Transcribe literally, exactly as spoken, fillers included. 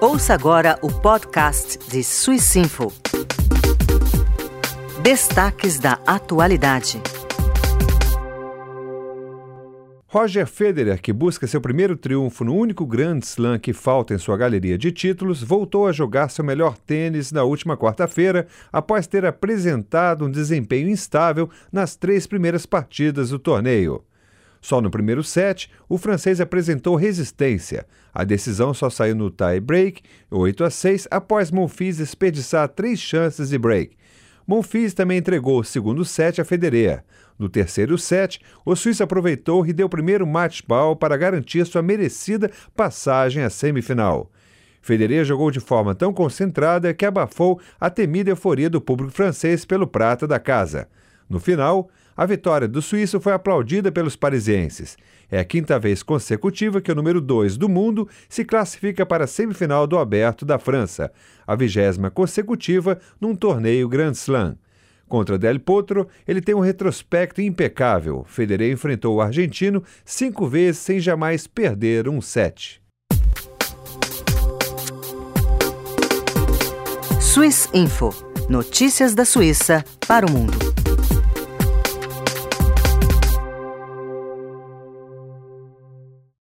Ouça agora o podcast de Swissinfo. Destaques da atualidade. Roger Federer, que busca seu primeiro triunfo no único Grand Slam que falta em sua galeria de títulos, voltou a jogar seu melhor tênis na última quarta-feira, após ter apresentado um desempenho instável nas três primeiras partidas do torneio. Só no primeiro set, o francês apresentou resistência. A decisão só saiu no tie-break, oito a seis, após Monfils desperdiçar três chances de break. Monfils também entregou o segundo set a Federer. No terceiro set, o suíço aproveitou e deu o primeiro match-ball para garantir sua merecida passagem à semifinal. Federer jogou de forma tão concentrada que abafou a temida euforia do público francês pelo prata da casa. No final, a vitória do suíço foi aplaudida pelos parisienses. É a quinta vez consecutiva que o número dois do mundo se classifica para a semifinal do Aberto da França, a vigésima consecutiva num torneio Grand Slam. Contra Del Potro, ele tem um retrospecto impecável. Federer enfrentou o argentino cinco vezes sem jamais perder um set. Swissinfo. Notícias da Suíça para o mundo.